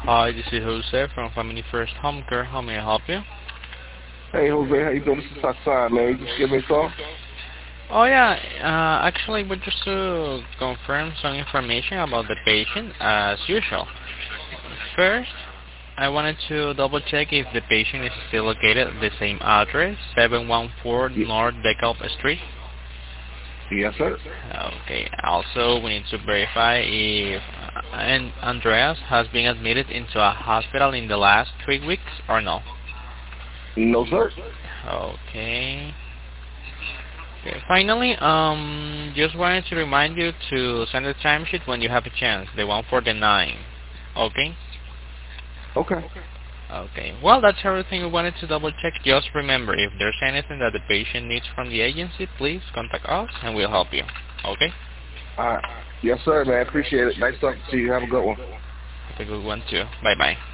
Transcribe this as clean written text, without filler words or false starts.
Hi, this is Jose from Family First Home Care. How may I help you? Hey, Jose, how you doing? This is Hassan, man. You just give me a call? Oh yeah, actually we just to confirm some information about the patient as usual. First, I wanted to double check if the patient is still located at the same address, 714 North DeKalb Street. Yes, sir. Okay, also we need to verify if Andreas has been admitted into a hospital in the last 3 weeks or no. No, sir. Okay. Okay. Finally, just wanted to remind you to send the timesheet when you have a chance, the one for the 9. Okay? Okay. Okay. Well, that's everything we wanted to double check. Just remember, if there's anything that the patient needs from the agency, please contact us and we'll help you. Okay? All right. Yes, sir, man. Appreciate it. Nice talking to you. Have a good one. Have a good one too. Bye-bye.